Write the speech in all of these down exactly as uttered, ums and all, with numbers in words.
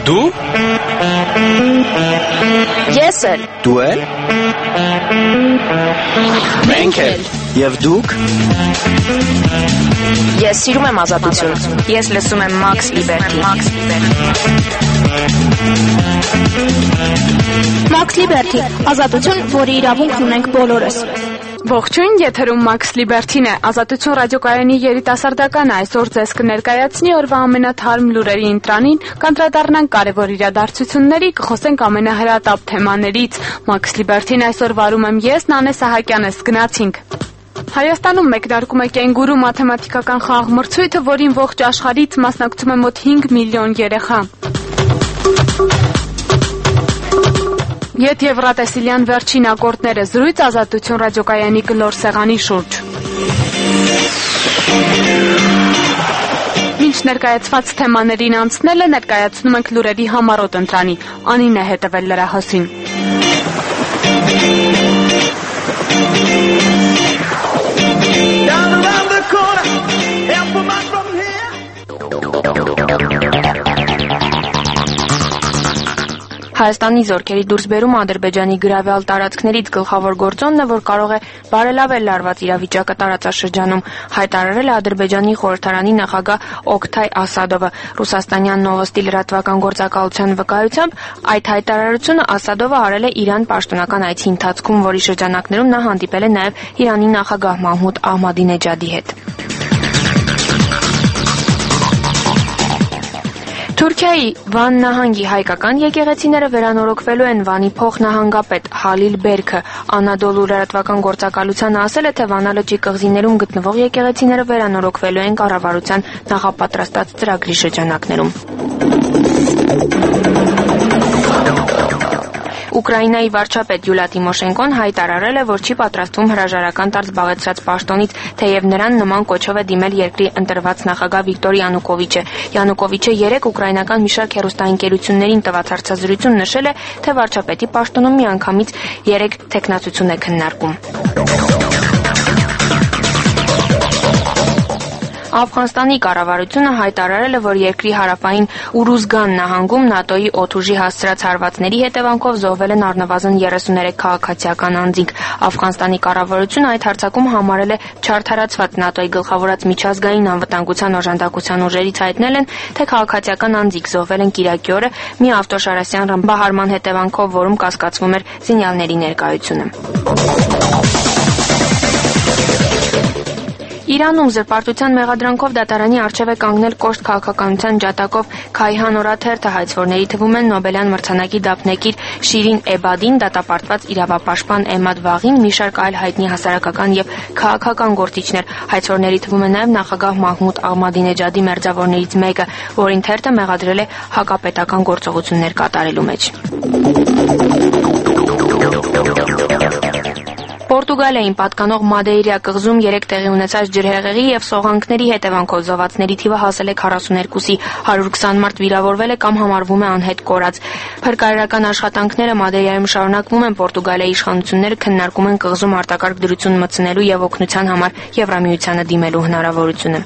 Դու? Ես էլ։ Դու էլ։ Մենք էլ։ Եվ դուք։ Ես սիրում եմ ազատություն։ Ես լսում եմ Max Liberty։ Max Liberty, ազատություն, որի իրավունքն ունենք բոլորս։ Ողջույն, եթերում Max Liberty-ն է, Ազատություն ռադիոկայանի երիտասարդական այսօր ձեզ կներկայացնի օրվա ամենաթարմ լուրերի ընտրանին, կանդրադառնանք կարևոր իրադարձությունների, կխոսենք ամենահրատապ թեմաներից։ Max Liberty-ն այսօր վարում եմ ես, Նանե Սահակյանս, գնացինք։ Հայաստանում մեկնարկում է կենգուրու մաթեմատիկական խաղ մրցույթը, որին ողջ աշխարհից մասնակցում է մոտ հինգ միլիոն երեխա։ Եթ Եվրատեսիլյան վերջին ակորդները զրույց Ազատություն ռադիոկայանի գլոր սեղանի շուրջ։ Մինչ ներկայացված թեմաներին անցնելը ներկայացնում ենք լուրերի համառոտ ընտրանի։ Անին է հետևել լրահոսին։ Հայաստանի զորքերի դուրսբերումը Ադրբեջանի գրավյալ տարածքներից գլխավոր գործոնն է, որ կարող է բարելավել լարված իրավիճակը տարածաշրջանում, հայտարարել է Ադրբեջանի խորհրդարանի նախագահ Օքթայ Ասադովը։ Ռուսաստանյան Նովոստի լրատվական գործակալության վկայությամբ այդ հայտարարությունը Ասադովը արել է Իրան պաշտոնական այցի ընթացքում, որի շրջանակներում նա հանդիպել է նաև Իրանի նախագահ Մահմուդ Ահմադինեջադի հետ։ Թուրքիայի Վան նահանգի հայկական եկեղեցիները վերանորոգվելու են։ Վանի փոխնահանգապետ Հալիլ Բերքը Անադոլու լրատվական գործակալությանը ասել է, թե Վանալոճի կղզիներում գտնվող եկեղեցիները վերանորոգվելու են կառավարության նախապատրաստած ծրագրի շրջանակներում։ Ուկրաինայի վարչապետ Յուլիա Տիմոշենկոն հայտարարել է, որ չի պատրաստվում հրաժարական տալ զբաղեցրած պաշտոնից, թեև նրան նման կոչով է դիմել երկրի ընտրված նախագահ Վիկտոր Յանուկովիչը։ Յանուկովիչը երեկ ուկրաինական մի շարք հեռուստաընկերություններին տված հարցազրույցում նշել է, թե վարչապետի պաշտոնում միանգամից երեք թեկնածություն է քննարկում։ Աֆղանստանի կառավարությունը հայտարարել է, որ երկրի հարավային Ուրուզգան նահանգում ՆԱՏՕ-ի օդուժի հասցրած հարվածների հետևանքով զոհվել են առնվազն երեսուներեք քաղաքացիական անձինք։ Աֆղանստանի կառավարությունը այդ հարձակումը համարել է չարդարացված։ ՆԱՏՕ-ի գլխավորած միջազգային անվտանգության օժանդակության ուժերից հայտնել են, թե քաղաքացիական անձինք զոհվել են կիրակի օրը մի ավտոշարասյան ռմբահարման հետևանքով, որում կասկածվում էր զինյալների ներկայությունը։ Իրանում զրպարտության մեղադրանքով դատարանի առջև է կանգնել կոշտ քաղաքականության ջատագով Քայհան օրաթերթը։ Հայցվորների թվում են Նոբելյան մրցանակի դափնեկիր Շիրին Էբադին, դատապարտված իրավապաշտպան Էմադ Վաղին, մի շարք այլ հայտնի հասարակական եւ քաղաքական գործիչներ։ Հայցվորների թվում է նաեւ նախագահ Մահմուդ Ահմադինեջադի մերձավորներից մեկը, որին թերթը մեղադրել է հակապետական գործողություններ կատարելու մեջ։ Պորտուգալիային պատկանող Մադեյրա կղզում երեք տեղի ունեցած ջրհեղեղի եւ սողանքների հետևանքով զոհվածների թիվը հասել է քառասուներկուսի, հարյուր քսան մարդ վիրավորվել է կամ համարվում է անհետ կորած։ Փրկարարական աշխատանքները Մադեյրայում շարունակվում են։ Պորտուգալիայի իշխանությունները քննարկում են կղզում արտակարգ դրություն մտցնելու եւ օգնության համար Եվրամիությանը դիմելու հնարավորությունը։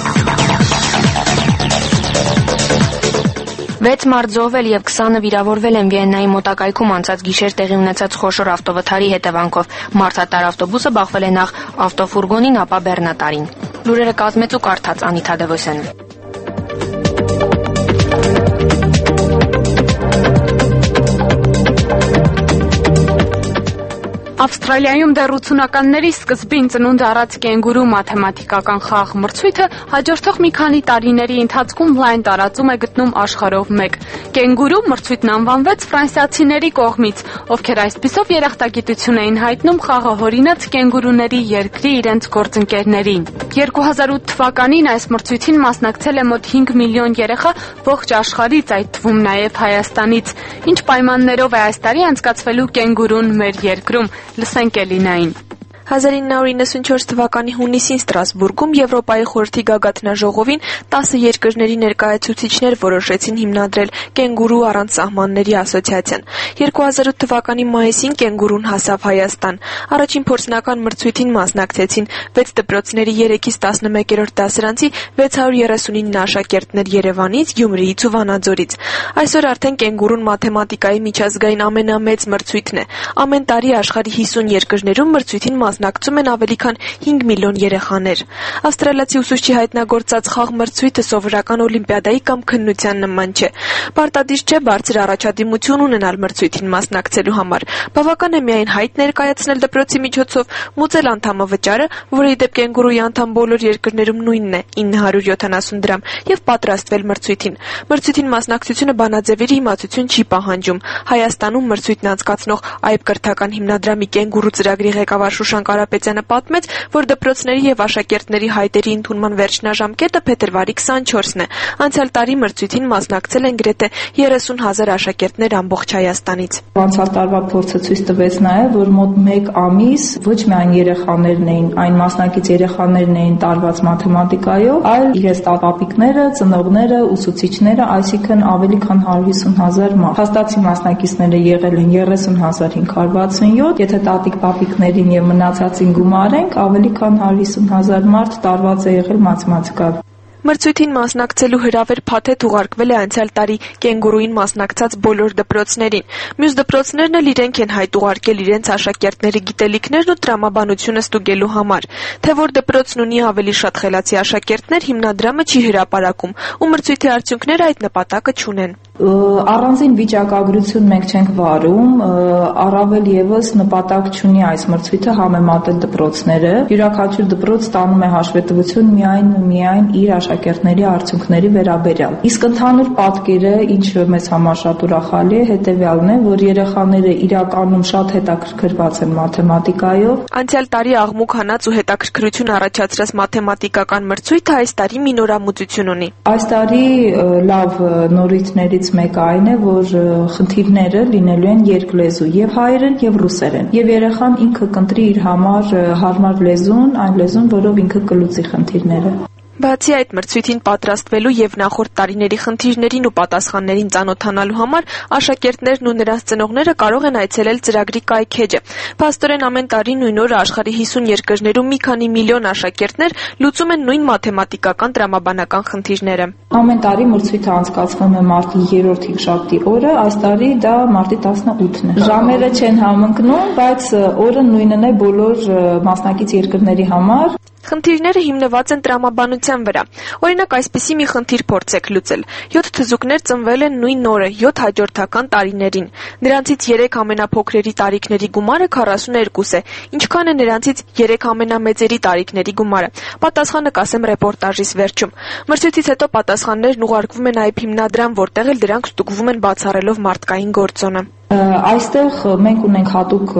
վեց մարդ զոհվել եւ քսանը վիրավորվել են Վիեննայի մոտակայքում անցած գիշեր տեղի ունեցած խոշոր ավտովթարի հետևանքով։ Մարդատար ավտոբուսը բախվել է նախ ավտոֆուրգոնին, ապա բեռնատարին։ Լուրերը կազմեց ու կարդաց Անիթա Դևոսյանը։ Ավստրալիայում դեռ ութսունականների սկզբին ծնունդ առած կենգուրու մաթեմատիկական խաղ մրցույթը հաջորդող մի քանի տարիների ընթացքում լայն տարածում է գտնում աշխարհով մեկ։ Կենգուրու մրցույթն անվանվեց ֆրանսիացիների կողմից, ովքեր այսպիսով երախտագիտություն էին հայտնում խաղը հորինած կենգուրուների երկրի իրենց գործընկերներին։ երկու հազար ութ թվականին այս մրցույթին մասնակցել է մոտ հինգ միլիոն երեխա ողջ աշխարհից, այդ թվում նաև Հայաստանից։ Ինչ պայմաններով է այս տարի անցկացվելու կենգուրուն մեր երկրում։ Լսենք Էլինային։ հազար ինը հարյուր իննսունչորս թվականի հունիսին Ստրասբուրգում Եվրոպայի խորհրդի գագաթնաժողովին տասը երկրների ներկայացուցիչներ որոշեցին հիմնադրել Կենգուրու առանց սահմանների ասոցիացիան։ երկու հազար ութ թվականի մայիսին կենգուրուն հասավ Հայաստան։ Առաջին փորձնական մրցույթին մասնակցեցին վեց դպրոցների երեքից տասնմեկերորդ դասարանցի վեց հարյուր երեսունինը աշակերտներ Երևանից, Գյումրիից ու Վանաձորից։ Այսօր արդեն կենգուրուն մաթեմատիկայի միջազգային ամենամեծ մրցույթն է։ Ամեն տարի աշխարհի հիսուն երկրներում մրցույթին մասնակցում են ավելի քան հինգ միլիոն երեխաներ։ Ավստրալիացի ուսուցչի հայտնագործած խաղ մրցույթը սովորական օլիմպիադայի կամ քննության նման չէ։ Պարտադիր չէ բարձր առաջադիմություն ունենալ մրցույթին մասնակցելու համար։ Բավական է միայն հայտ ներկայացնել դպրոցի միջոցով, մուծել անդամը վճարը, որը ի դեպ կենգուրուի անդամ բոլոր երկրներում նույնն է՝ ինը հարյուր յոթանասուն դրամ, եւ պատրաստվել մրցույթին։ Մրցույթին մասնակցությունը բանաձևերի իմացություն չի պահանջում։ Հայաստանում մրցույթն անցկացնող Այբ կրթական հիմնադրամի կենգուրու ծրագրի ղեկավար Շուշան Կարապետյանը պատմեց, որ դպրոցների եւ աշակերտների հայտերի ընդունման վերջնաժամկետը փետրվարի քսանչորսն է։ Անցյալ տարի մրցույթին մասնակցել են գրեթե երեսուն հազար աշակերտներ ամբողջ Հայաստանից։ Անցյալ տարվա փորձը ցույց տվեց նաեւ, որ մոտ մեկ ամիս ոչ միայն երեխաներն էին, այն մասնակից երեխաներն էին տարված մաթեմատիկայով, այլ իրենց տատապիկները, ծնողները, ուսուցիչները, այսինքն ավելի քան հարյուր հիսուն հազար մարդ։ Հաստատի մասնակիցները եղել են երեսուն հազար հինգ հարյուր վաթսունյոթ, եթե տատիկ-պապիկներին եւ մնացածին գումարենք, ավելի քան հարյուր հիսուն հազար մարդ տարված է եղել մաթեմատիկայով։ Մրցույթին մասնակցելու հրավեր փաթեթ ուղարկվել է անցյալ տարի կենգուրուին մասնակցած բոլոր դպրոցներին։ Մյուս դպրոցներն էլ իրենք են հայտ ուղարկել իրենց աշակերտների գիտելիքներն ու տրամաբանությունը ստուգելու համար։ Թե որ դպրոցն ունի ավելի շատ խելացի աշակերտներ, հիմնադրամը չի հրապարակում, ու մրցույթի արդյունքները այդ նպատակը չունեն։ Առանձին վիճակագրություն մենք չենք վարում, առավել եւս նպատակ չունի այս մրցույթը համեմատել դպրոցները։ Յուրաքանչյուր դպրոց ստանում է հաշվետվություն միայն ու միայն իր աշակերտների արդյունքների վերաբերյալ։ Իսկ ընդհանուր պատկերը, ինչը մեզ համար շատ ուրախալի է, հետեւյալն է, որ երեխաները իրականում շատ հետաքրքրված են մաթեմատիկայով։ Անցյալ տարի աղմուկ հանած ու հետաքրքրություն առաջացրած մաթեմատիկական մրցույթը այս տարի մի նորամուծություն ունի։ Այս տարի լավ նորույթներից մեկը այն է, որ խնդիրները լինելու են երկլեզու եւ հայերեն եւ ռուսերեն։ Եվ երեխան ինքը կընտրի իր համար հարմար լեզուն, այն լեզուն, որով ինքը կլուծի խնդիրները։ Բացի այդ մրցույթին պատրաստվելու եւ նախորդ տարիների խնդիրներին ու պատասխաններին ծանոթանալու համար աշակերտներն ու նրանց ծնողները կարող են այցելել ծրագրի կայքեջը։ Փաստորեն ամեն տարի նույն օրը աշխարհի հիսուն երկրներում մի քանի միլիոն աշակերտներ լուծում են նույն մաթեմատիկական տրամաբանական խնդիրները։ Ամեն տարի մրցույթը անցկացվում է մարտի երրորդ հինգշաբթի օրը, այս տարի դա մարտի տասնութն է։ Ժամերը չեն համընկնում, բայց օրը նույնն է բոլոր մասնակից երկրների համար։ Խնդիրները հիմնված են տրամաբանության վրա։ Օրինակ, այսպիսի մի խնդիր փորձեք լուծել։ յոթ թզուկներ ծնվել են նույն օրը յոթ հաջորդական տարիներին։ Նրանցից երեք ամենափոքրերի տարիքների գումարը քառասունուերկու է։ Ինչքան է նրանցից երեք ամենամեծերի տարիքների գումարը։ Պատասխանը կասեմ ռեպորտաժից վերջում։ Մրցույթից հետո պատասխաններն ուղարկվում են Այբ հիմնադրամ, որտեղ էլ դրանք ստուգվում են բացառելով մարդկային գործոնը։ Այստեղ մենք ունենք հատուկ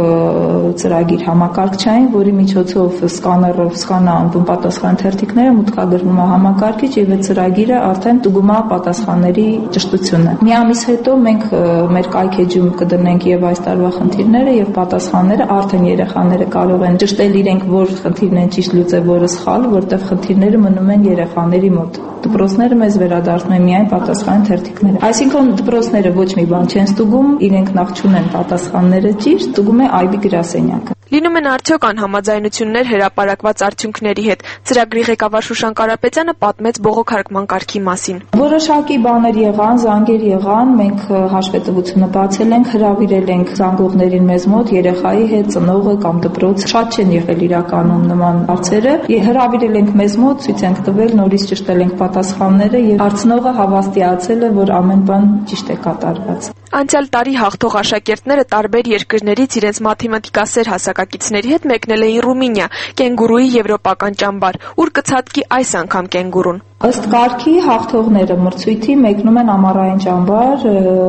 ծրագիր համակարգչային, որի միջոցով սկաներով սկանանվում պատասխան թերթիկները, մուտքագրվում է համակարգիչ եւ այդ ծրագիրը արդեն ստուգում է պատասխանների ճշտությունը։ Մի ամիս հետո մենք մեր կայքեջում կդնենք եւ այս տարվա խնդիրները եւ պատասխանները, արդեն երեխաները կարող են ճշտել իրենք, որ խնդիրն են ճիշտ լուծել, որը սխալ, որտեղ խնդիրները մնում են երեխաների մոտ։ Դպրոցները մեզ վերադարձնում են միայն պատասխան թերթիկները։ Այսինքն դպրոցները ոչ մի բան չեն ստուգում, իրենք նախ չունեն պատասխանները ճիշտ, ստուգում է Այբի գրասենյակը։ Լինում են արդյոք անհամաձայնություններ հրապարակված արդյունքների հետ։ Ծրագրի ղեկավար Շուշան Կարապետյանը պատմեց բողոքարկման կարգի մասին։ Որոշակի բաներ եղան, զանգեր եղան, մենք հաշվետվությունը բացել ենք, հրավիրել ենք զանգողներին մեզ մոտ, երեխայի հետ, ծնողը կամ դպրոց, շատ չեն եղել իրականում նման հարցերը։ Հրավիրել ենք մեզ մոտ, ցույց ենք տվել, նորից ճշտել ենք պատասխանները եւ հարցնողը հավաստիացել է, որ ամեն բան ճիշտ է կատարված։ Անցյալ տարի հաղթող աշակերտները տարբեր երկրներից իրենց մաթեմատիկասեր հասակակիցների հետ մեկնել էին Ռումինիա, կենգուրուի եվրոպական ճամբար, ուր կցածկի այս անգամ կենգուրուն։ Ըստ կարգի հաղթողները մրցույթի մեկնում են ամառային ճամբար,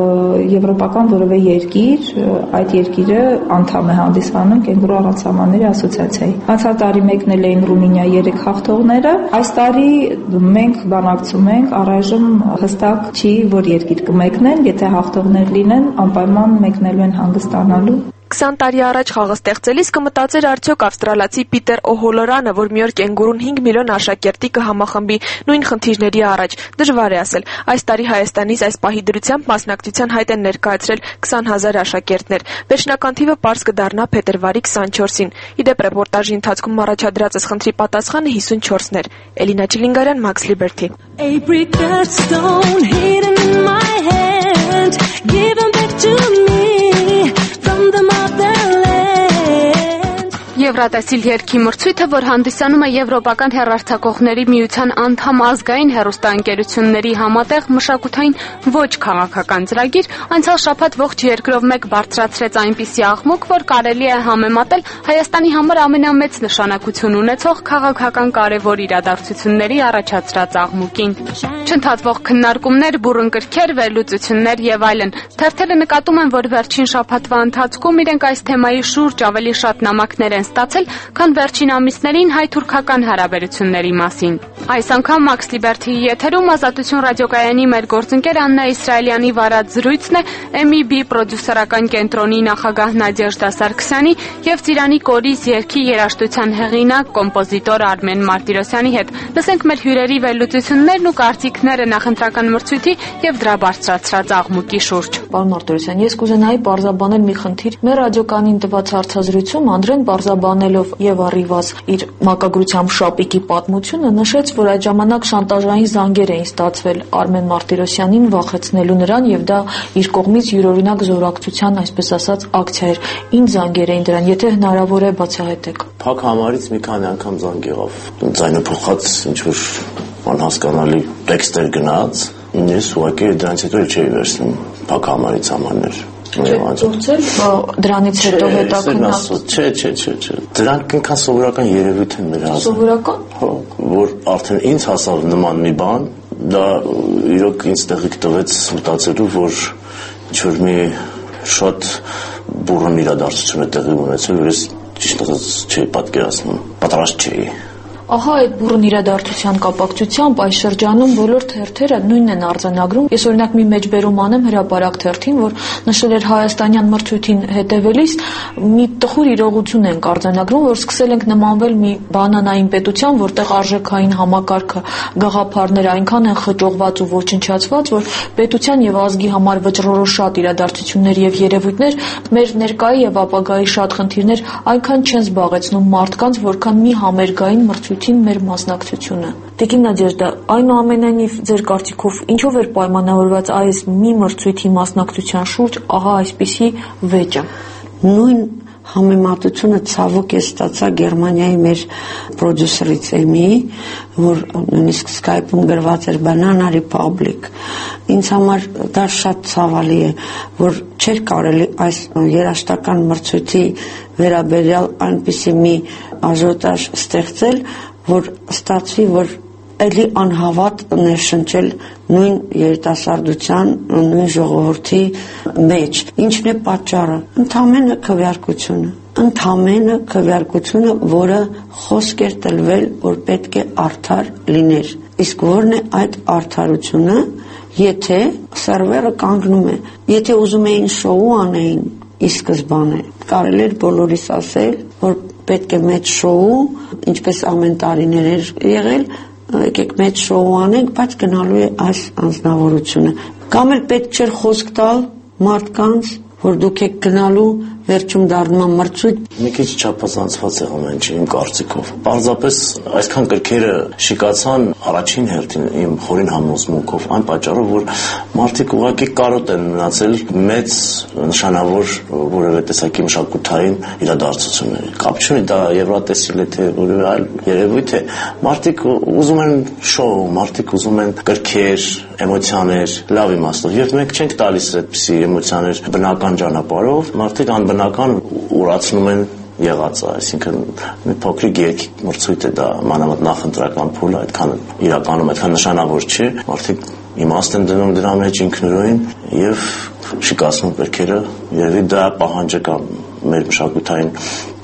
եվրոպական որևէ երկիր, այդ երկիրը անդամ է հանդիսանում կենգուրու առանց սահմանների ասոցիացիայի։ Անցյալ տարի մեկնել էին Ռումինիա երեք հաղթողները, այս տարի մենք բանակցում ենք, առայժմ հստակ չի, որ երկիր կմեկնեն, եթե հաղթողներ լինեն, անպայման մեկնելու են հանգստանալու։ քսան տարի առաջ խաղը ստեղծելիս կմտածեր արդյոք ավստրալացի Պիտեր Օհոլորանը, որ մի օր կենգուրուն հինգ միլիոն աշակերտի կհամախմբի նույն խնդիրների առաջ։ Դժվար է ասել։ Այս տարի Հայաստանից այս պահի դրությամբ մասնակցության հայտ են ներկայացրել քսան հազար աշակերտներ։ Վերջնական թիվը պարզ կդառնա փետրվարի քսանչորսին։ Իդեպ ռեպորտաժի ընթացքում առաջադրած խնդրի պատասխանը հիսունչորսն էր։ Էլինա Չիլինգարյան, Max Liberty. A brick stone hidden in my hand, given back to me from the motherland. Եվրատեսիլ երգի մրցույթը, որ հանդիսանում է Եվրոպական հեռարձակողների միության անդամ ազգային հեռուստաընկերությունների համատեղ մշակութային ոչ քաղաքական ծրագիր, անցյալ շաբաթ ողջ երկրով մեկ բարձրացրեց այնպիսի աղմուկ, որ կարելի է համեմատել Հայաստանի համար ամենամեծ նշանակություն ունեցող քաղաքական կարևոր իրադարձությունների առաջացրած աղմուկին։ Չընդհատվող քննարկումներ, բուռն կրքեր, վերլուծություններ եւ այլն։ Թերթերը նկատում են, որ վերջին շաբաթվա ընթացքում իրենք այս թեմայի շուրջ ավելի շատ նամակներ են ստացել, քան վերջին ամիսներին հայ-թուրքական հարաբերությունների մասին։ Այս անգամ Max Liberty-ի եթերում Ազատություն ռադիոկայանի մեր գործընկեր Աննա Իսրայելյանի վարած զրույցն է Էմ ի բի պրոդյուսերական կենտրոնի նախագահ Նադեժդա Սարգսյանի եւ Ծիրանի կորիզ երգի երաժշտության հեղինակ, կոմպոզիտոր Արմեն Մարտիրոսյանի հետ։ Լսենք մեր հյուրերի վերլուծություններն ու կարծիքները նախընտրական մրցույթի եւ դրա բարձրացրած աղմուկի շուրջ։ Պարոն Մարտիրոսյան, ես կուզենայի բարձրաբանել մի խնդիր։ Մեր ռադիոկանին տված հարցազրույցում Անդրեն բարձրաբանելով եւ arrivas իր մակագրությամբ շապիկի պատմությունը նշեց, որ այդ ժամանակ շանտաժային զանգեր էին ստացվել Արմեն Մարտիրոսյանին վախեցնելու նրան եւ դա իր կողմից յուրօրինակ զորակցության, այսպես ասած, ակցիա էր։ Ինչ զանգեր էին դրան, եթե հնարավոր է բացահայտեք։ Փակ համարից մի քանի անգամ զանգ եղավ։ Ձայնը փոխած ինչ որ անհասկանալի տեքստեր գնաց, ինձ ուղղակի դրանից հետո չէի վերցնում փակ համարից համարներ։ Գործել դրանից հետո հետաքննած։ Չէ, չէ, չէ, չէ։ Դրանք ինքան սովորական երևույթ են մեր հասել։ Սովորական։ Հա, որ արդեն ինձ հասավ նման մի բան, դա իրոք ինձ տեղիք տվեց մտածելու, որ ինչ որ մի շատ բուռն իրադարձություն է տեղի ունեցել, որ ես ճիշտ ասած չէի պատկերացնում, պատրաստ չէի։ Ահա այդ բուռն իրադարձության կապակցությամբ այս շրջանում բոլոր թերթերը նույնն են արձանագրում։ Ես օրինակ մի մեջբերում անեմ հրապարակ թերթին, որ նշել էր հայաստանյան մրցույթին հետևելիս մի տխուր իրողություն են արձանագրում, որ սկսել ենք նմանվել մի բանանային պետության, որտեղ արժեքային համակարգը, գաղափարները այնքան են խճողված ու ոչնչացված, որ պետության եւ ազգի համար վճռորոշ շատ իրադարձություններ եւ երևույթներ մեր ներկայի եւ ապագայի շատ խնդիրներ այնքան չեն զբաղեցնում մարդկանց, որքան մի համերգային մրցույթ մեր մասնակցությունը։ Տիկին Նադեժդա, այնուամենայնիվ ձեր կարծիքով ինչով էր պայմանավորված այս մի մրցույթի մասնակցության շուրջ ահա այսպիսի վեճը։ Նույն համեմատությունը ցավոք է ստացա Գերմանիայի մեր պրոդյուսերից Էմի, որ նույնիսկ Skype-ում գրված էր Banana Republic։ Ինձ համար դա շատ ցավալի է, որ չէր կարելի այս երաժշտական մրցույթի վերաբերյալ այնպիսի մի աժոտաժ ստեղծել, որ ստացվի, որ էլի անհավատ ներշնչել նույն երիտասարդության, նույն ժողովրդի մեջ։ Ինչն է պատճառը։ Ընդամենը քվեարկությունը, ընդամենը քվեարկությունը, որը խոսք էր տրվել, որ պետք է արդար լիներ։ Իսկ որն է այդ արդարությունը, եթե սերվերը կանգնում է, եթե ուզում էին շոու անեին, ի սկզբանե կարելի էր բոլորիս ասել, որ պետք է մեծ շոու, ինչպես ամեն տարիներ էր եղել, եկեք մեծ շոու անենք, բայց գնալու է այս անձնավորությունը։ Կամ էլ պետք չէր խոսք տալ մարդկանց, որ դուք եք գնալու, վերջում դառնում մրցույթ։ Մի քիչ չափազանցված է ամեն ինչ իմ կարծիքով։ Պարզապես այսքան կրքերը շիկացան առաջին հերթին իմ խորին համոզմունքով, այն պատճառով, որ մարդիկ ուղղակի կարոտ են մնացել մեծ նշանավոր որևէ տեսակի մշակութային իրադարձությունների։ Կապ չունի դա Եվրատեսիլ է թե որևէ այլ երևույթ է։ Մարդիկ ուզում են շոու, մարդիկ ուզում են կրքեր, էմոցիաներ, լավ իմաստով, եւ մենք չենք տալիս այդպիսի էմոցիաներ բնական ճանապարհով, մարդիկ անբնական ուրացնում են եղածը, այսինքն մի փոքրիկ երգ մրցույթ է դա, մանավանդ նախընտրական փուլը, այդքան իրականում այդքան նշանավոր չէ, մարդիկ իմաստ են դնում դրա մեջ ինքնուրույն եւ շիկացնում կրքերը, երևի դա պահանջը կա մեր մշակութային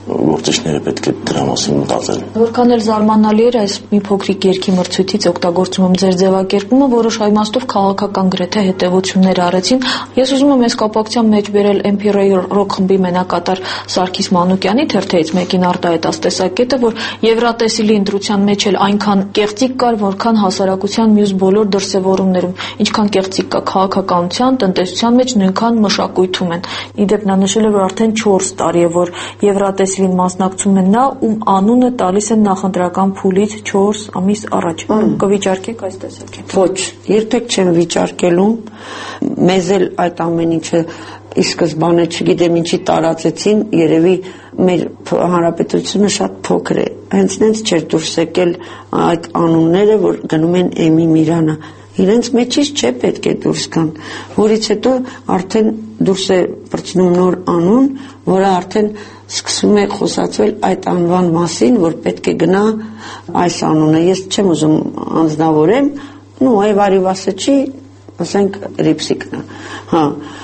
գործիչները պետք է դրա մասին մտածեն։ Որքան էլ զարմանալի էր այս մի փոքրիկ երգի մրցույթից օգտագործում եմ ձեր ձևակերպումը, որոշ իմաստով քաղաքական գրեթե հետևություններ արեցին։ Ես ուզում եմ այս կապակցության մեջ բերել Empire Rock խմբի մենակատար Սարգիս Մանուկյանի թերթերից մեկին արտահայտ տեսակետը, որ Եվրատեսիլի ընտրության մեջ էլ այնքան կեղծիք կար, որքան հասարակության մյուս բոլոր դրսևորումներում, ինչքան կեղծիք կա քաղաքականության, տնտեսության մեջ, նույնքան մշակույթում են։ Իդեպ նա նշել է, որ արդեն չորս տարի է, որ Եվրատեսիլին մասնակցում է նա, ում անունը տալիս են նախընտրական փուլից չորս ամիս առաջ։ Կվիճարկեք այս տեսակետը։ Ոչ, երբեք չեմ վիճարկելու։ Մեզ էլ այդ ամեն ինչը ի սկզբանե չգիտեմ ինչի տարածեցին, երևի մեր հանրապետությունը շատ փոքր է։ Հենց նենց չէր դուրս եկել այդ անունները, որ գնում են Էմի Միրանը։ Իրենց մեջից չէ պետք է դուրս գան, որից հետո արդեն դուրս է բրցնում նոր անուն, որը արդեն սկսում է խոսացվել այդ անվան մասին, որ պետք է գնա այս անունը։ Ես չեմ ուզում անձնավորեմ, նու այ վասը չի, ասենք Ռիփսիկն է։ Հա,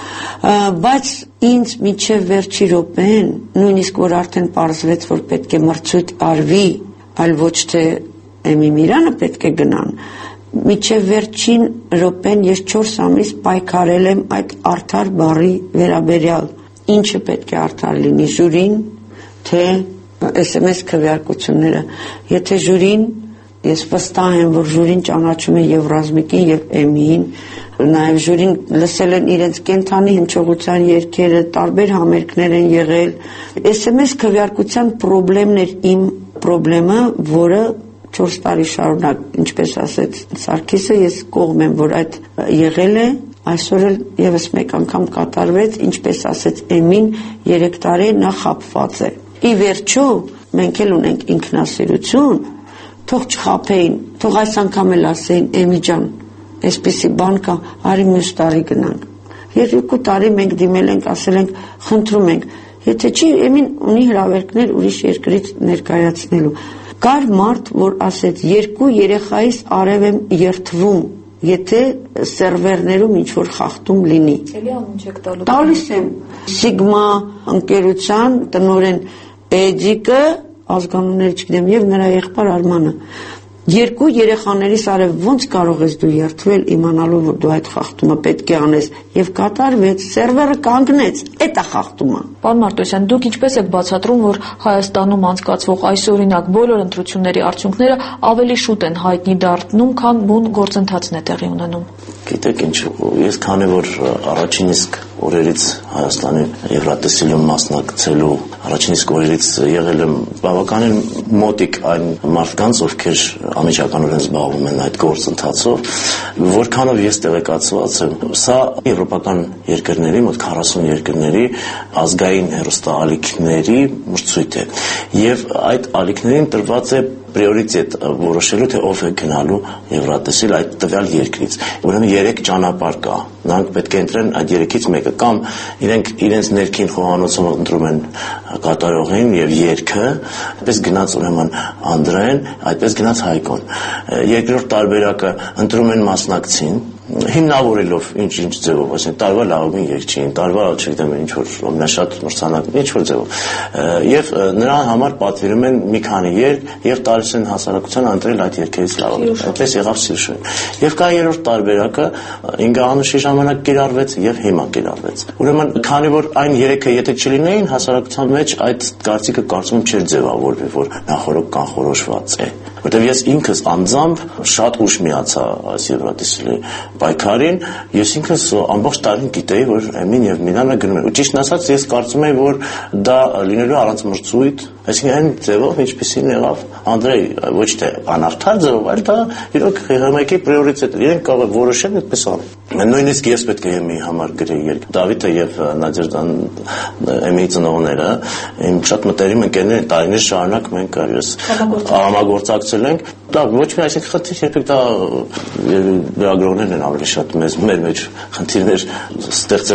բայց ինձ միջև վերջի րոպեն, նույնիսկ որ արդեն պարզվեց, որ պետք է մրցույթ արվի, այլ ոչ թե Էմի Միրանը պետք է գնան, միջև վերջին րոպեն ես չորս ամիս պայքարել եմ այդ արդար բառի վերաբերյալ։ Ինչը պետք է արդար լինի, ժյուրին, թե էս էմ էս քվեարկությունները։ Եթե ժյուրին, ես վստահ եմ, որ ժյուրին ճանաչում է եւ Ռազմիկին եւ Էմիին, նաեւ ժյուրին լսել են իրենց կենթանի հնչողության երգերը, տարբեր համերգներ են եղել։ Էս էմ էս քվեարկության խնդիրն էր իմ խնդրեմը, որը չորս տարի շարունակ, ինչպես ասեց Սարգիսը, ես կողմ եմ, որ այդ եղել է, այսօր էլ եւս մեկ անգամ կատարվեց, ինչպես ասեց Էմին, երեք տարի նա խաբված է։ Ի վերջո, մենք էլ ունենք ինքնասիրություն, թող չխաբեին, թող այս անգամ էլ ասեին Էմի ջան, այսպեսի բան կա, արի մյուս տարի գնանք։ Երկու տարի մենք դիմել ենք, ասել ենք, խնդրում ենք, եթե չի, Էմին ունի հրավերքներ ուրիշ երկրից ներկայացնելու։ Կար մարդ, որ ասեց, երկու երեխայիս արև եմ երթվում, եթե սերվերներում ինչ-որ խախտում լինի։ Էլի անուն չեք տալու։ Տալիս եմ Սիգմա ընկերության տնօրեն Էջիկը, ազգանունները չգիտեմ, եւ նրա եղբայր Արմանը։ Երկու երեխաներիս արև ոնց կարող ես դու երթվել իմանալով, որ դու այդ խախտումը պետք է անես, եւ կատարվեց, սերվերը կանգնեց, էդ է խախտումը։ Պարոն Մարտիրոսյան, դուք ինչպես եք բացատրում, որ Հայաստանում անցկացվող այս օրինակ բոլոր ընտրությունների արդյունքները ավելի շուտ են հայտնի դառնում, քան բուն գործընթացն է տեղի ունենում։ Գիտեք ինչ, ես քանի որ առաջին իսկ օրերից Հայաստանի Եվրատեսիլում մասնակցելու առաջին իսկ օրերից եղել եմ բավականին մոտիկ այն մարդկանց, ովքեր անմիջականորեն զբաղվում են այդ գործընթացով, որքանով ես տեղեկացված եմ, սա եվրոպական երկրների, մոտ քառասուն երկրների ազգային հեռուստաալիքների մրցույթ է, եւ այդ ալիքներին տրված է պրիորիտետ որոշելու, թե ով է գնալու Եվրատեսիլ այդ տվյալ երկրից։ Ուրեմն երեք ճանապարհ կա։ Նրանք պետք է ընտրեն այդ երեքից մեկը, կամ իրենք իրենց ներքին խոհանոցում ընտրում են կատարողին եւ երգը, այդպես գնաց ուրեմն Անդրեն, այդպես գնաց Հայկոն։ Երկրորդ տարբերակը ընտրում են մասնակցին, հիմնավորելով ինչ-ինչ ձևով, ասենք տարվա լավագույն երգչին, տարվա, չգիտեմ, ինչ որ ամենաշատ մրցանակ, ինչ որ ձևով։ Եվ նրան համար պատվիրում են մի քանի երգ եւ տալիս են հասարակության ընտրել այդ երգերից լավագույնը։ Այդպես եղավ Սիրշոյին։ Եվ կա երրորդ տարբերակը, ինգահանուշի ժամանակ կիրառվեց եւ հիմա կիրառվեց։ Ուրեմն, քանի որ այն երեքը եթե չլինեին, հասարակության մեջ այդ կարծիքը կարծում չէր ձևավորվի, որ նախորդ կանխորոշված է։ Որտեւ ես ինքս անձամբ շատ ուշ միացա այս Եվրատեսիլի պայքարին, ես ինքս ամբողջ տարին գիտեի, որ Էմին եւ Միրանը գնում են։ Ու ճիշտ ասած, ես կարծում եի, որ դա լինելու առանց մրցույթ, այսինքն այն ձևով, ինչպեսին եղավ Անդրեյ, ոչ թե անարդար ձևով, այլ դա իրոք ՀՄԿ-ի պրիորիտետ է։ Իրենք կարող են որոշել այդպես անել։ Նույնիսկ ես պետք է Էմիի համար գրեի երգ։ Դավիթը եւ Նադեժդան Էմիի ծնողները իմ շատ մտերիմ ընկերներ են, տարիներ շարունակ մենք այլևս համագործակցել ենք։ Դա ոչ մի այսինքն խնդիր երբեք դա լրագրողներն են ավելի շատ մեզ մեր մեջ խնդիրներ ստեղծել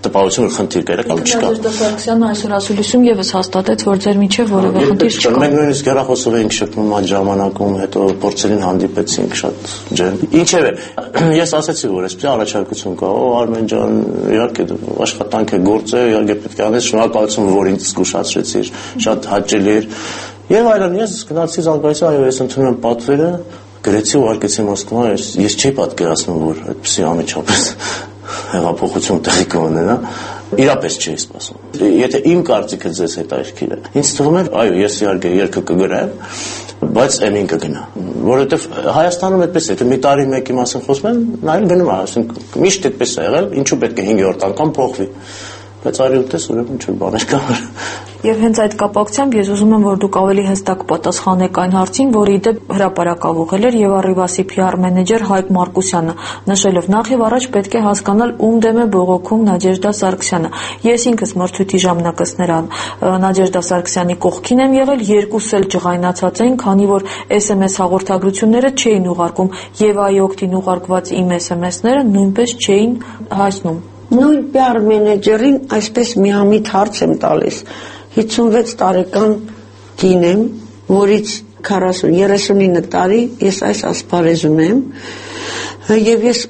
տպավորություն խնդիր կա, կամ չկա։ Նադեժդա Սարգսյանը այսօր ասուլիսում եւս հաստատեց, որ ձեր միջև որևէ խնդիր չկա։ Մենք նույնիսկ հեռախոսով էինք շփվում այդ ժամանակում, հետո փորձերին հանդիպեցինք շատ ջերմ։ Ինչևէ, ես ասացի, որ այսպես առաջարկություն կա, օ Արմեն ջան, իհարկե աշխատանք է, գործ է, իհարկե պետք է անես, շնորհակալություն, որ ինձ զգուշացրեցիր, շատ հաճելի էր։ Եվ այլն, ես գնացի զանգվածի, այո, ես ընդունում եմ պատվերը, գրեցի ու արկեցի Մոսկվա, ես չի պատկերացնում, որ այդպեսի անմիջապես հեղափոխություն տեղի կունենա, իրապես չէի սպասում։ Եթե իմ կարծիքը ձեզ հետաքրքիր է, ինձ թվում է, այո, ես իհարկե երգը կգրեմ, բայց եմին կգնա, որովհետև Հայաստանում այդպես է, եթե մի տարի մեկի մասին խոսում եմ, նայել գնում է, միշտ այդպես է եղել, ինչու պետք է հինգերորդ անգամ փոխվի։ Բայց արի ուտես, ուրեմն ինչ-որ բաներ կա։ Եվ հենց այդ կապակցությամբ ես ուզում եմ, որ դուք ավելի հստակ պատասխանեք այն հարցին, որը իդեպ հրապարակավ ուղղել էր եւ Arrivas-ի P R մենեջեր Հայկ Մարկոսյանը, նշելով նախ եւ առաջ պետք է հասկանալ ում դեմ է բողոքում Նադեժդա Սարգսյանը։ Ես ինքս մրցույթի ժամանակս նրան Նադեժդա Սարգսյանի կողքին եմ եղել, երկուս էլ ջղայնացած էին, քանի որ S M S հաղորդագրությունները չէին ուղարկում եւ այ օկտին ուղարկված իմ S M S-ները նույնպես չէին հասնում։ Նույն P R մենեջերին այսպես միամիտ հարց եմ տալիս։ հիսունվեց տարեկան կին եմ, որից քառասուն երեսունինը տարի ես այս ասպարեզում եմ եւ ես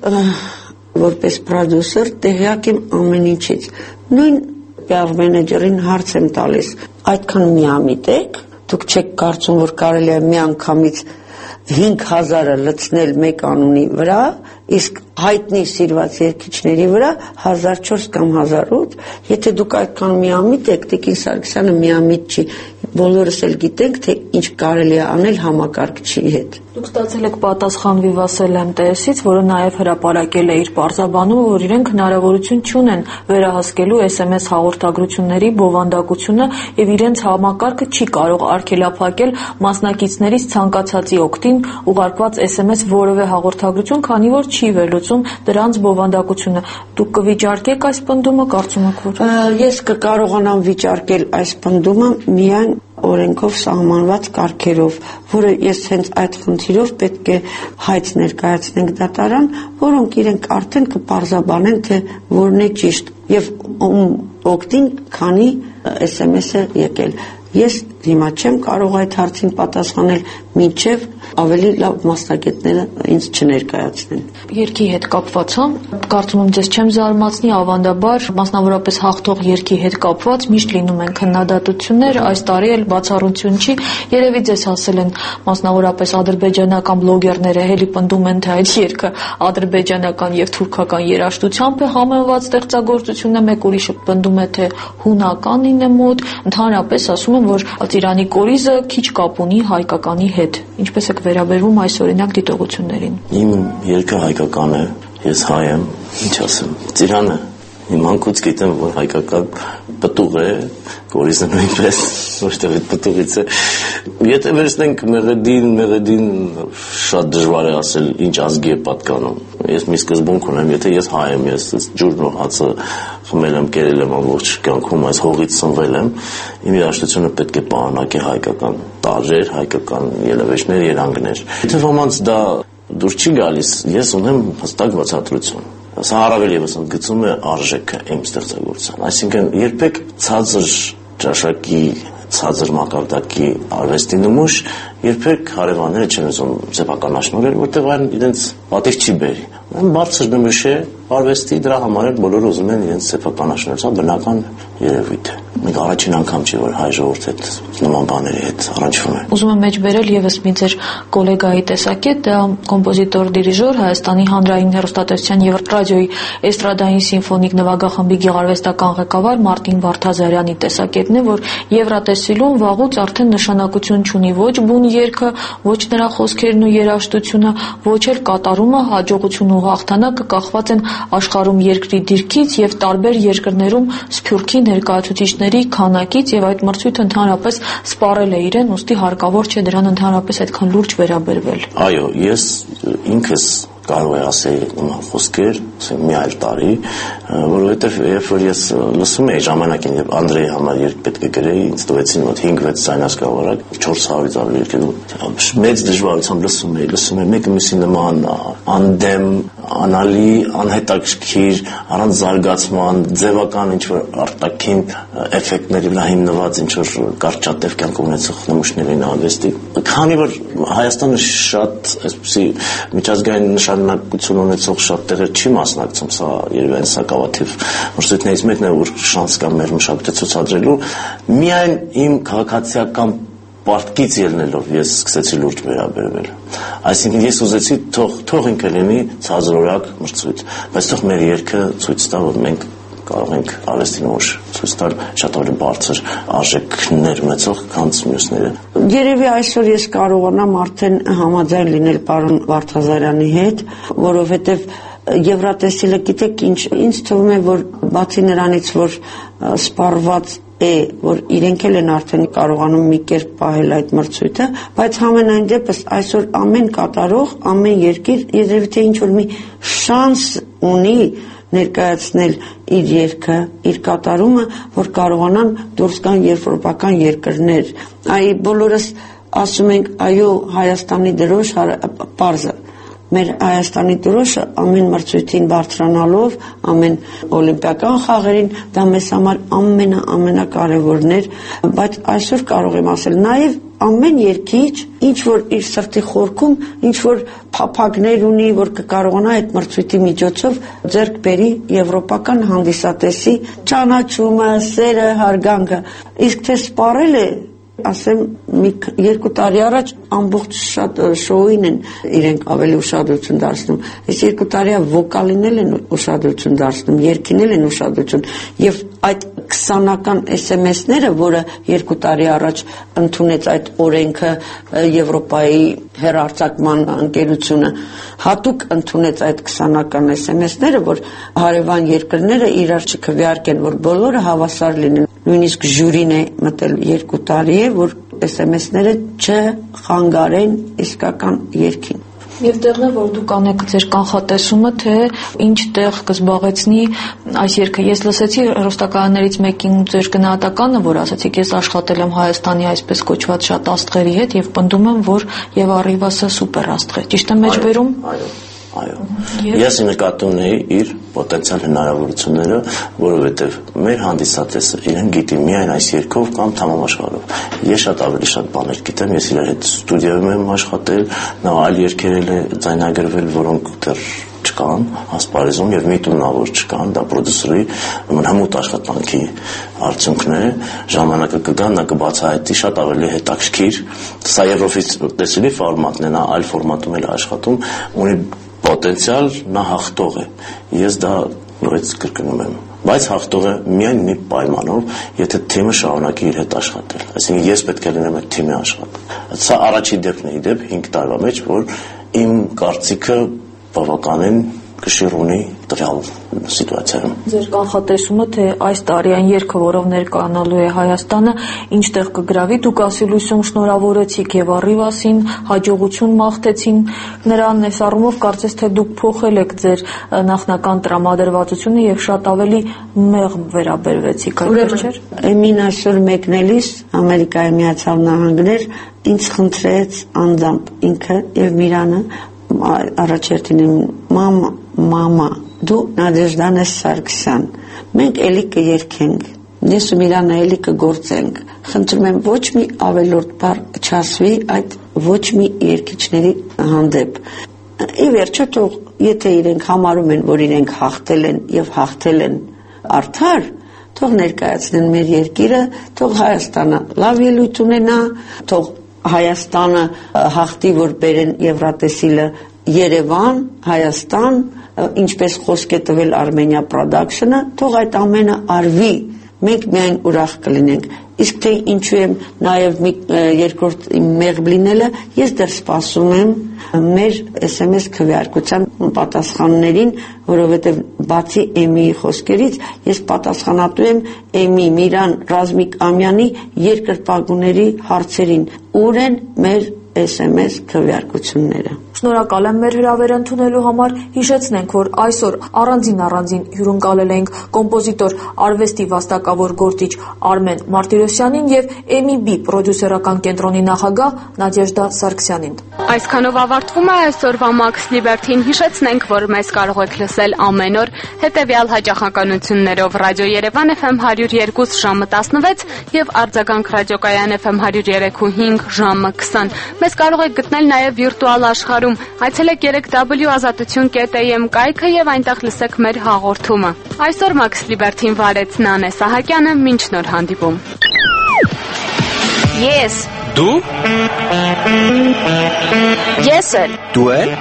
որպես պրոդյուսեր տեղյակ եմ ամեն ինչից։ Նույն P R մենեջերին հարց եմ տալիս. այդքան միամիտ եք, դուք չեք կարծում, որ կարելի է միանգամից հինգ հազարը լցնել մեկ անունի վրա, իսկ հայտնի սիրված երգիչների վրա հազար չորս կամ հազար ութ, եթե դուք այդքան միամիտ եք, Տիկին Սարգսյանը միամիտ չի, բոլորս էլ գիտենք, թե ինչ կարելի է անել համակարգչի հետ։ Դուք ստացել եք պատասխան Vivace M T S-ից, որը նաև հրապարակել է իր պարզաբանումը, որ իրենք հնարավորություն չունեն վերահսկելու S M S հաղորդագրությունների բովանդակությունը եւ իրենց համակարգը չի կարող արգելափակել մասնակիցներից ցանկացածի օգտին ուղարկված S M S որևէ հաղորդագրություն, քանի որ չի վերլուծում դրանց բովանդակությունը։ Դուք կվիճարկեք այս պնդումը, կարծում եք որ։ Ես կկարողանամ վիճարկել այս պնդումը միայն օրենքով սահմանված կարգերով, որը ես հենց այդ խնդիրով պետք է հայց ներկայացնենք դատարան, որոնք իրենք արդեն կպարզաբանեն, թե որն է ճիշտ եւ ում օգտին քանի S M S է եկել։ Ես հիմա չեմ կարող այդ հարցին պատասխանել, մինչև ավելի լավ մասնագետները ինձ չներկայացնեն։ Երգի հետ կապված, հա, կարծում եմ ձեզ չեմ զարմացնի, ավանդաբար, մասնավորապես հաղթող երգի հետ կապված միշտ լինում են քննադատություններ, այս տարի էլ բացառություն չի, երևի ձեզ ասել են մասնավորապես ադրբեջանական բլոգերները հելի պնդում են, թե այդ երգը ադրբեջանական եւ թուրքական երաժշտությամբ է համեմված ստեղծագործությունը, մեկ ուրիշը պնդում է, թե հունականին է մոտ, ընդհանրապես ասում են, որ Ծիրանի կորիզը քիչ կապ ունի հայկականի հետ։ Ինչպես եք վերաբերվում այս օրինակ դիտողություններին։ Իմ երգը հայկական է, ես հայ եմ, ինչ ասեմ, Ծիրանը իմ անկուց գիտեմ, որ հայկական պտուղ է, կորիզը նույնպես, որտեղ այդ պտուղից է։ Եթե վերցնենք մեղեդին, մեղեդին շատ դժվար է ասել ինչ ազգի է պատկանում։ Ես մի սկզբունք ունեմ, եթե ես հայ եմ, ես ջուրն ու հացը խմել եմ, կերել եմ ամբողջ կյանքում, այս հողից սնվել եմ, իմ երաժշտությունը պետք է պարունակի հայկական տարրեր, հայկական ելևէջներ, երանգներ։ Եթե ոմանց դա դուր չի գալիս, ես ունեմ հստակ բացատրություն։ Սա առավել եւս ընդգծում է արժեքը իմ ստեղծագործության։ Այսինքն երբեք ցածր ճաշակի, ցածր մակարդակի արվեստի նմուշ երբեք հարևանները չեն ուզում սեփականաշնորհել, որտեղ այն իրենց պատիվ չի բերի։ Այն բարձր նմուշ է արվեստի, դրա համար էլ բոլորը ուզում են իրենց սեփականաշնորհել, սա բնական երևույթ է։ Մենք առաջին անգամ չի, որ հայ ժողովուրդի հետ նման բաների հետ առնչվում է։ Ուզում եմ մեջբերել եւս մի ձեր գոլեգայի տեսակետ, դա կոմպոզիտոր, դիրիժոր, Հայաստանի հանրային հեռուստատեսության եւ ռադիոյի էստրադային սիմֆոնիկ նվագախմբի գեղարվեստական ղեկավար Մարտին Վարդազարյանի տեսակետն է, որ Եվրատեսիլում վաղուց արդեն նշանակություն չունի ոչ բուն երգը, ոչ նրա խոսքերն ու երաժշտությունը, ոչ էլ կատարումը, հաջողություն ու հաղթանակը կախված են աշխարհում երկրի դիրքից եւ տարբեր երկրներում սփյուռքի ներկայացուցիչների քանակից եւ այդ մրցույթը ընդհանրապես սպառել է իրեն, ուստի հարկավոր չէ դրան ընդհանրապես այդքան լուրջ վերաբերվել։ Այո, ես ինքս կարող է ասել նման խոսքեր, ասեմ մի այլ տարի, որովհետև երբ որ ես լսում էի ժամանակին, երբ Անդրեի համար երգ պետք է գրեի, ինձ տվեցին մոտ հինգ-վեց ձայնասկավառակ, չորս հարյուրից ավելի երգեր, մեծ դժվարությամբ լսում էի, լսում էի, մեկը մյուսի նման, անդեմ, անալի, անհետաքրքիր, առանց զարգացման, ձևական ինչ-որ արտաքին էֆեկտների վրա հիմնված ինչ-որ կարճատև կյանք ունեցող նմուշների նահանգեստի։ Քանի որ Հայաստանը շատ այսպիսի միջազգային նշանակություն ունեցող շատ տեղեր չի մասնակցում, սա երևի այն սակավաթիվ մրցույթներից մեկն է, որ շանս կա մեր մշակույթը ցուցադրելու, միայն իմ քաղաքացիական պարտքից ելնելով ես սկսեցի լուրջ վերաբերվել։ Այսինքն ես ուզեցի թող թող ինքը լինի ցածրորակ մրցույթ, բայց թող մեր երգը ցույց տա, որ մենք կարող ենք արվեստի նոր ցույց տալ շատ ավելի բարձր արժեքներ ունեցող, քան մյուսները։ Երևի այսօր ես կարողանամ արդեն համաձայն լինել պարոն Վարդազարյանի հետ, որովհետև Եվրատեսիլը գիտեք ինչ, ինձ թվում է, որ բացի նրանից, որ սպառված է, որ իրենք էլ են արդեն կարողանում մի կերպ պահել այդ մրցույթը, բայց համենայն դեպս այսօր ամեն կատարող, ամեն երկիր երևի թե ինչ-որ մի շանս ունի ներկայացնել իր երգը, իր կատարումը, որ կարողանան դուրս գան եվրոպական երկրներ։ Այ բոլորս ասում ենք, այո, Հայաստանի դրոշ պարզը։ Մեր Հայաստանի դրոշը ամեն մրցույթին բարձրանալով, ամեն օլիմպիական խաղերին, դա մեզ համար ամենա-ամենակարևորն էր, բայց այսօր կարող եմ ասել, նաև ամեն երկիչ, ինչ որ իր սրտի խորքում, ինչ որ փափագներ ունի, որ կկարողանա այդ մրցույթի միջոցով ձեռք բերի եվրոպական հանդիսատեսի ճանաչումը, սերը, հարգանքը, իսկ թե սպառել է, ասեմ, մի երկու տարի առաջ ամբողջ շատ շոուին են իրենք ավելի ուշադրություն դարձնում, այս երկու տարի վոկալին էլ են ուշադրություն դարձնում, երգին էլ են ուշադրություն, եւ այդ քսանական էս էմ էս-ները, որը երկու տարի առաջ ընդունեց այդ օրենքը Եվրոպայի հեռարձակման ընկերությունը, հատուկ ընդունեց այդ քսանական էս էմ էս-ները, որ հարևան երկրները իրար չքվեարկեն, որ բոլորը հավասար լինեն, նույնիսկ ժյուրին է մտել երկու տարի է, որ էս էմ էս-ները չխանգարեն իսկական երգին։ Եվ տեղն է, որ դուք անեք ձեր կանխատեսումը, թե ինչ տեղ կզբաղեցնի այս երգը։ Ես լսեցի հեռուստակայաններից մեկին ձեր գնահատականը, որ ասացիք, ես աշխատել եմ Հայաստանի այսպես կոչված շատ աստղերի հետ եւ պնդում եմ, որ եւ Arrivas-ը սուպեր աստղ է։ Ճիշտ եմ մեջբերում։ Այո, այո։ Ես նկատում ունեի իր պոտենցիալ հնարավորությունները, որովհետև մեր հանդիսատեսը իրեն գիտի միայն այս երգով կամ թամամաշխարհով։ Ես շատ ավելի շատ բաներ գիտեմ, ես իր հետ ստուդիայում եմ աշխատել, նա այլ երգերել է ձայնագրվել, որոնք դեռ չկան ասպարեզում եւ միտումն ա որ չկան, դա պրոդյուսերի հմուտ աշխատանքի արդյունքն է, ժամանակը կգա, նա կբացահայտի շատ ավելի հետաքրքիր, սա Եվրոպայի ֆորմատն է, նա այլ ֆորմատում էլ աշխատում, ունի պոտենցիալ, նա հաղթող է, ես դա նորից կրկնում եմ, բայց հաղթող է միայն մի պայմանով, եթե թիմը շարունակի իր հետ աշխատել, այսինքն ես պետք է լինեմ այդ թիմի աշխատել, սա առաջի դեպքն է, դեպ հինգ տարվա մեջ, որ իմ կարծիքը բավականին կշիռ ունի տվյալ սիտուացիայում։ Ձեր կանխատեսումը, թե այս տարի այն երգը, որով ներկայանալու է Հայաստանը, ինչ տեղ կգրավի, դուք ասիլույսում շնորհավորեցիք եւ Arrivas-ին, հաջողություն մաղթեցին նրան, այս առումով կարծես թե դուք փոխել եք ձեր նախնական տրամադրվածությունը եւ շատ ավելի մեղմ վերաբերվեցիք, այդպես չէ՞։ Էմին այսօր մեկնելիս Ամերիկայի Միացյալ Նահանգներ ինձ խնդրեց անձամբ ինքը եւ Միրանը առաջերտին մամա, մամա, դու Նադեժդան Սարգսյան, մենք էլի կերքենք, ես ու Միրանը էլի կգործենք, խնդրում եմ ոչ մի ավելորդ բառ չասվի այդ ոչ մի երգիչների հանդեպ։ Ի վերջո թող, եթե իրենք համարում են, որ իրենք հաղթել են եւ հաղթել են արդար, թող ներկայացնեն մեր երկիրը, թող Հայաստանը լավ ելույթ ունենա, թող Հայաստանը հաղթի, որ բերեն Եվրատեսիլը Երևան, Հայաստան, ինչպես խոսք է տվել Armenia Production-ը, թող այդ ամենը արվի, մենք միայն ուրախ կլինենք։ Իսկ թե ինչու եմ նաև մի երկրորդ մեղմ լինելը, ես դեռ սպասում եմ մեր էս էմ էս քվեարկության պատասխաններին, որովհետև բացի Էմիի խոսքերից, ես պատասխանատու եմ Էմի, Միրան, Ռազմիկ Ամյանի երկրպագուների հարցերին, ուր են մեր էս էմ էս քվեարկությունները։ Շնորհակալ եմ մեր հրավերը ընդունելու համար։ Հիշեցնենք, որ այսօր առանձին-առանձին հյուրընկալել ենք կոմպոզիտոր, արվեստի վաստակավոր գործիչ Արմեն Մարտիրոսյանին եւ Էմի Բի պրոդյուսերական կենտրոնի նախագահ Նադեժդա Սարգսյանին։ Այսքանով ավարտվում է այսօրվա Max Liberty-ն։ Հիշեցնենք, որ մեզ կարող եք լսել ամեն օր հետևյալ հաճախականություններով՝ Ռադիո Երևան Էֆ Էմ one oh two ժամը տասնվեց եւ Արձագանք ռադիոկայան Էֆ Էմ one oh three point five ժամը twenty։ Մեզ կարող եք գտնել նաեւ վիրտուալ աշխարհում։ Այցելեք w w w dot azatutun dot a m կայքը եւ այնտեղ լսեք մեր հաղորդումը։ Այսօր Max Liberty-ն վարեց Նանե Սահակյանը, մինչ նոր հանդիպում։ Ես Դու Ես էլ Դու էլ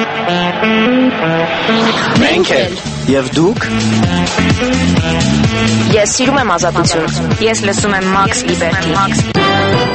Մենք էլ Եվ դուք Ես սիրում եմ ազատություն։ Ես լսում եմ Max Liberty։